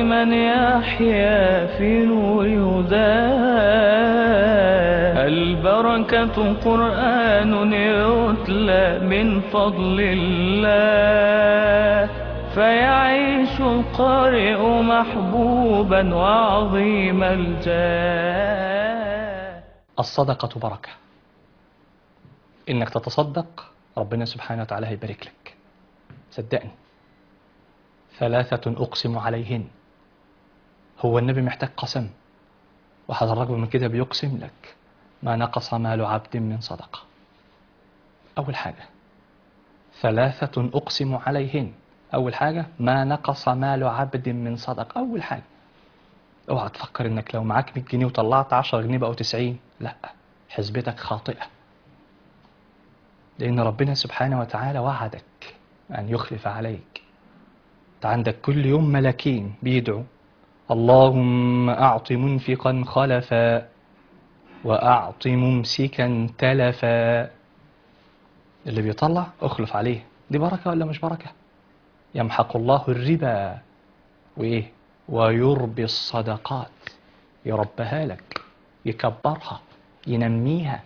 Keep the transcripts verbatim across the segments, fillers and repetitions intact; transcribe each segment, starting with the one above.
من يحيا في نور هداه. البركة قرآن يتلى من فضل الله، فيعيش القارئ محبوبا وعظيم الجاه. الصدقة بركة. إنك تتصدق ربنا سبحانه وتعالى هيبارك لك، صدقني. ثلاثة أقسم عليهن. هو النبي محتاج قسم؟ واحد الرجل من كده بيقسم لك ما نقص مال عبد من صدقة. أول حاجة ثلاثة أقسم عليهن. أول حاجة ما نقص مال عبد من صدقة. أول حاجة اوعى تفكر إنك لو معاك مية جنيه وطلعت عشرة جنيه بقوا تسعين، لا، حسبتك خاطئة. لأن ربنا سبحانه وتعالى وعدك أن يخلف عليك. أنت عندك كل يوم ملكين بيدعوا: اللهم أعط منفقا خلفا وأعط ممسكا تلفا. اللي بيطلع أخلف عليه. دي بركة ولا مش بركة؟ يمحق الله الربا وإيه؟ ويربي الصدقات. يربها لك، يكبرها، ينميها.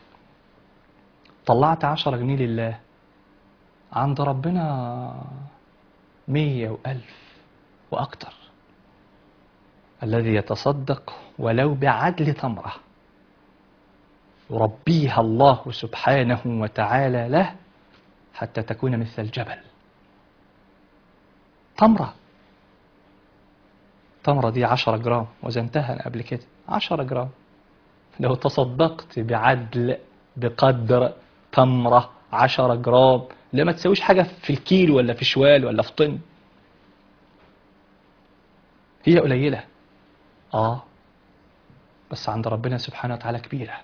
طلعت عشرة جنيه لله، عند ربنا مية وألف وأكتر. الذي يتصدق ولو بعدل تمرة يربيها الله سبحانه وتعالى له حتى تكون مثل الجبل. تمرة تمرة دي عشرة جرام، وزنتها أنا قبل كده، عشرة جرام. لو تصدقت بعدل بقدر تمرة عشرة جرام، لا ما تسويش حاجة في الكيلو ولا في شوال ولا في طن. هي قليلة آه، بس عند ربنا سبحانه وتعالى كبيرة.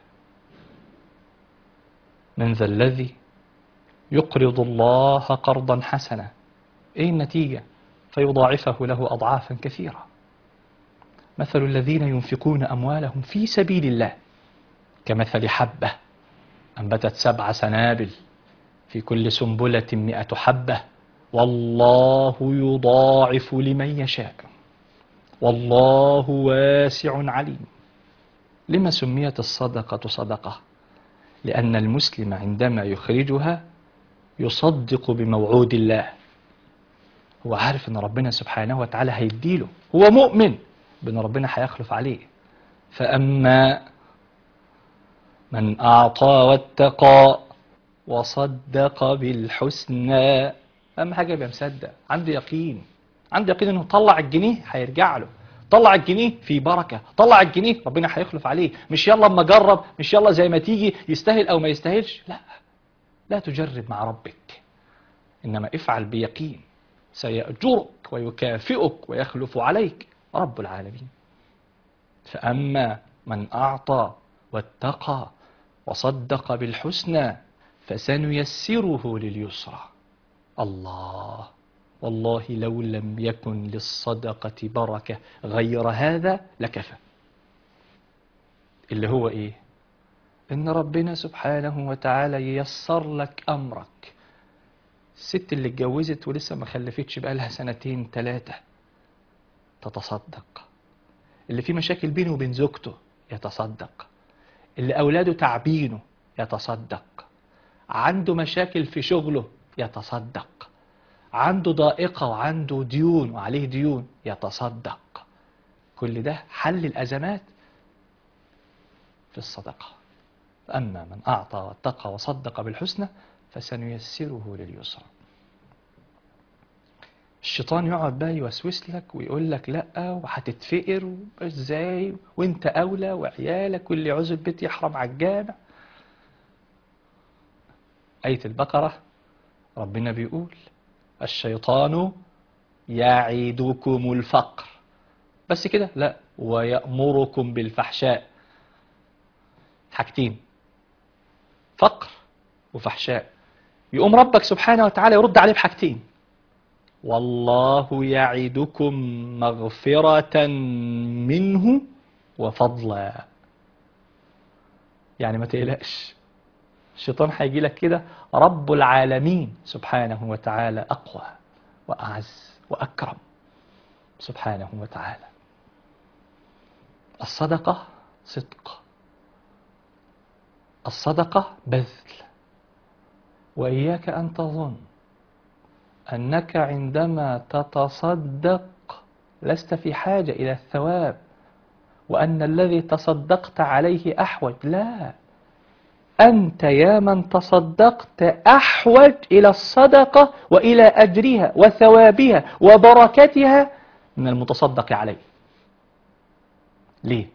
من ذا الذي يقرض الله قرضا حسنا. إيه النتيجة؟ فيضاعفه له أضعافا كثيرة. مثل الذين ينفقون أموالهم في سبيل الله كمثل حبة أنبتت سبع سنابل في كل سنبلة مئة حبة والله يضاعف لمن يشاء والله واسع عليم. لما سميت الصدقة صدقة؟ لأن المسلم عندما يخرجها يصدق بموعود الله. هو عارف أن ربنا سبحانه وتعالى هيديله، هو مؤمن بأن ربنا هيخلف عليه. فأما من أعطى واتقى وصدق بالحسنى. أهم حاجة يبقى مصدق، عنده يقين، عنده يقين أنه طلع الجنيه هيرجع له، طلع الجنيه في بركة، طلع الجنيه ربنا هيخلف عليه. مش يلا اما جرب، مش يلا زي ما تيجي يستاهل أو ما يستاهلش. لا، لا تجرب مع ربك، إنما افعل بيقين سيأجرك ويكافئك ويخلف عليك رب العالمين. فأما من أعطى واتقى وصدق بالحسنى فسنيسره لليسرى. الله، والله لو لم يكن للصدقة بركة غير هذا لكفى. اللي هو إيه؟ إن ربنا سبحانه وتعالى ييسر لك أمرك. الست اللي اتجوزت ولسه ما خلفتش بقالها سنتين ثلاثة تتصدق. اللي فيه مشاكل بينه وبين زوجته يتصدق. اللي أولاده تعبينه يتصدق. عنده مشاكل في شغله يتصدق. عنده ضائقة وعنده ديون وعليه ديون يتصدق. كل ده حل الأزمات في الصدقة. أما من أعطى واتقى وصدق بالحسنى فسنيسره لليسرى. الشيطان يقعد بقى يوسوس لك ويقول لك لا وهتتفقر ازاي وانت اولى وعيالك واللي يعوز البيت يحرم على الجامع. آية البقرة ربنا بيقول الشيطان يعدكم الفقر، بس كده؟ لا، ويأمركم بالفحشاء. حاجتين، فقر وفحشاء. يقوم ربك سبحانه وتعالى يرد عليه بحاجتين: والله يعدكم مغفرة منه وفضلا. يعني ما تقلقش، الشيطان هيجي لك كده، رب العالمين سبحانه وتعالى أقوى وأعز وأكرم. سبحانه وتعالى. الصدقة صدق، الصدقة بذل. وإياك أن تظن أنك عندما تتصدق لست في حاجة إلى الثواب، وأن الذي تصدقت عليه أحوج. لا، أنت يا من تصدقت أحوج إلى الصدقة وإلى أجرها وثوابها وبركتها من المتصدق عليه. ليه؟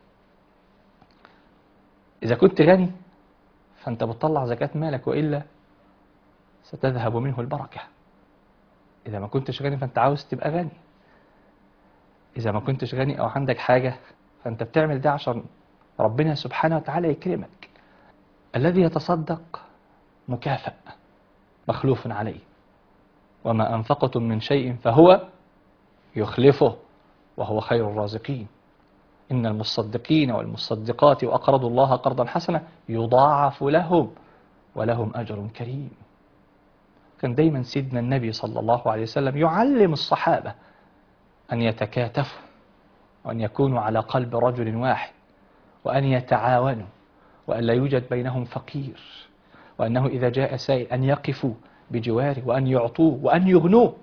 إذا كنت غني فأنت بتطلع زكاة مالك، وإلا ستذهب منه البركة. إذا ما كنتش غني فأنت عاوز تبقى غني. إذا ما كنتش غني أو عندك حاجة فأنت بتعمل ده عشان ربنا سبحانه وتعالى يكرمك. الذي يتصدق مكافأ مخلوف عليه، وما أنفقتم من شيء فهو يخلفه وهو خير الرازقين. إن المصدقين والمصدقات وأقرضوا الله قرضا حسنا يضاعف لهم ولهم أجر كريم. كان دايما سيدنا النبي صلى الله عليه وسلم يعلم الصحابة أن يتكاتفوا، وأن يكونوا على قلب رجل واحد، وأن يتعاونوا، وأن لا يوجد بينهم فقير، وأنه إذا جاء سائل أن يقفوا بجواره وأن يعطوه وأن يغنوه.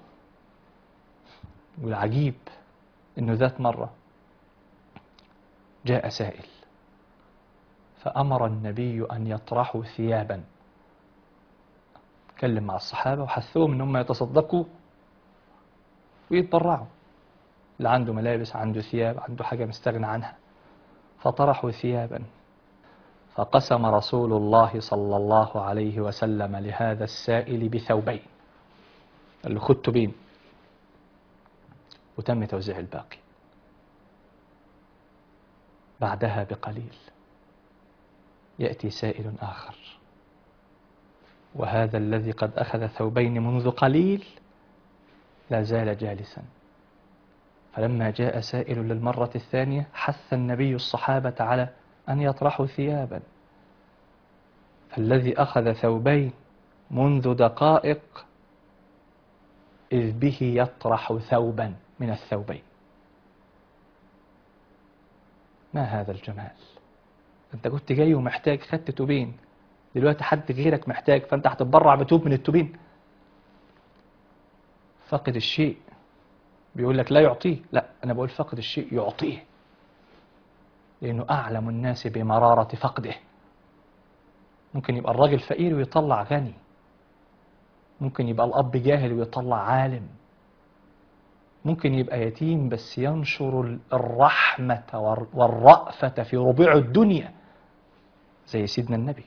والعجيب أنه ذات مرة جاء سائل فأمر النبي أن يطرحوا ثيابا. تكلم مع الصحابة وحثوهم أنهم يتصدقوا ويتبرعوا، اللي عنده ملابس، عنده ثياب، عنده حاجة مستغنى عنها. فطرحوا ثيابا، فقسم رسول الله صلى الله عليه وسلم لهذا السائل بثوبين، قال له خد ثوبين، وتم توزيع الباقي. بعدها بقليل يأتي سائل آخر، وهذا الذي قد أخذ ثوبين منذ قليل لا زال جالسا. فلما جاء سائل للمرة الثانية حث النبي الصحابة على أن يطرحوا ثيابا، فالذي أخذ ثوبين منذ دقائق إذ به يطرح ثوبا من الثوبين. ما هذا الجمال؟ أنت كنت جاي ومحتاج، خدت توبين، دلوقتي حد غيرك محتاج فأنت هتتبرع بتوب من التوبين. فقد الشيء بيقول لك لا يعطيه، لا، أنا بقول فقد الشيء يعطيه، لأنه أعلم الناس بمرارة فقده. ممكن يبقى الراجل فقير ويطلع غني، ممكن يبقى الأب جاهل ويطلع عالم، ممكن يبقى يتيم بس ينشر الرحمة والرأفة في ربوع الدنيا زي سيدنا النبي،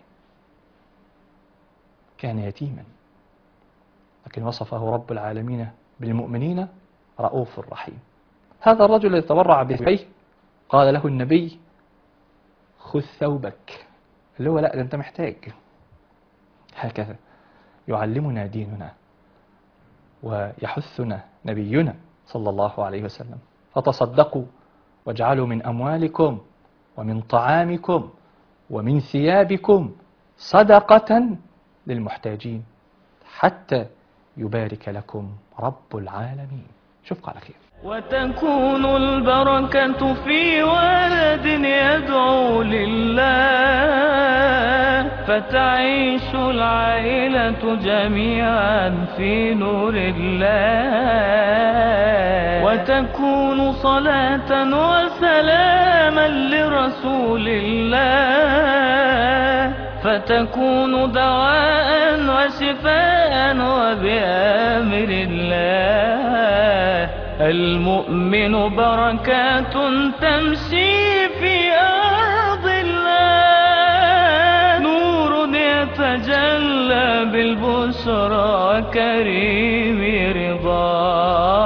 كان يتيما لكن وصفه رب العالمين بالمؤمنين رؤوف رحيم. هذا الرجل الذي تبرع بثوبيه قال له النبي خذ ثوبك، اللي هو لا، ده أنت محتاج. هكذا يعلمنا ديننا ويحثنا نبينا صلى الله عليه وسلم. فتصدقوا واجعلوا من أموالكم ومن طعامكم ومن ثيابكم صدقة للمحتاجين حتى يبارك لكم رب العالمين. شوفك على خير. وتكون البركة في ولد يدعو لله، فتعيش العائلة جميعا في نور الله، وتكون صلاة وسلاما لرسول الله، فتكون دواء وشفاء وبأمر الله. المؤمن بركات تمشي في أرض الله، نور يتجلى بالبشرى كريم رضاه.